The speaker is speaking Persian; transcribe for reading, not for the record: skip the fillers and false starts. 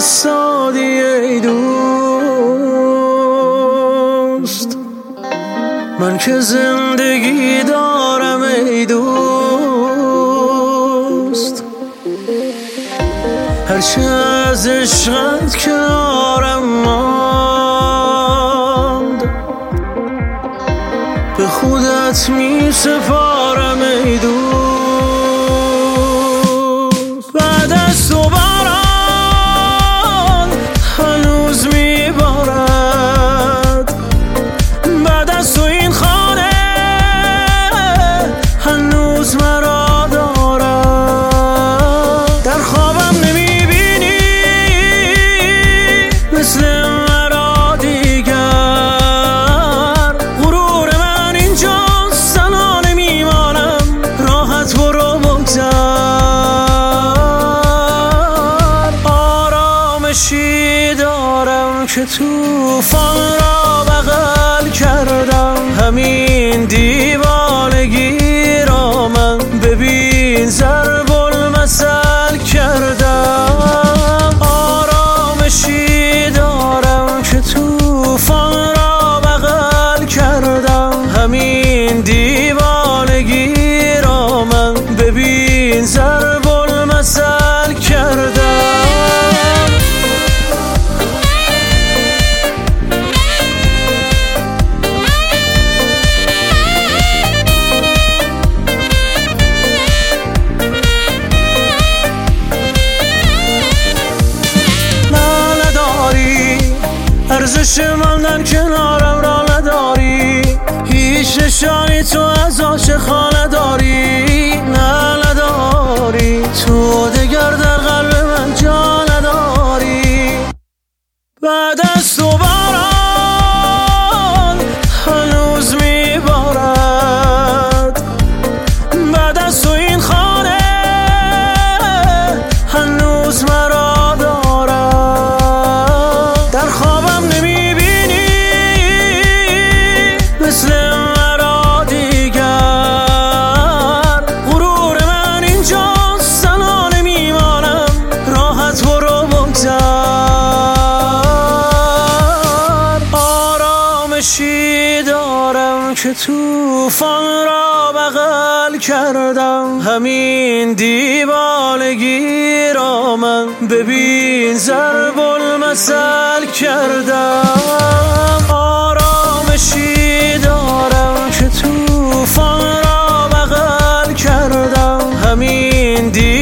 ایستادی ای دوست، من که زندگی دارم ای دوست، هرچه از عشقت کنارم ماند به خودت می سپارم ای دوست. بعد از تو باران هنوز می بارد، بعد از تو این خانه هنوز مرا دارد. در خوابم نمی بینی مثل مرا دیگر، غرور من اینجاست تنها نمیمانم، راحت برو بگذر. آرامشی دارم که طوفان را بغل کردم، همین دیوانگی را من ببین ضرب المثل کردم. آرامشی دارم که طوفان را بغل کردم، همین دیوانگی را من ببین ضرب المثل کردم. ارزش ماندن کنارم را نداری، هیچ نشانی تو از عاشقان نداری، نه نداری، تو دگر در قلب من جا نداری. بعد از تو باران هنوز می بارد، بعد از تو این خانه هنوز مرا دارد. در خوابم نمی بینی مثل مرا دیگر، غرور من اینجاست تنها نمیمانم، راحت برو بگذر. آرامشی دارم که طوفان را بغل کردم، همین دیوانگی را من ببین ضرب المثل کردم. آرامشی دارم که طوفان را بغل کردم، همین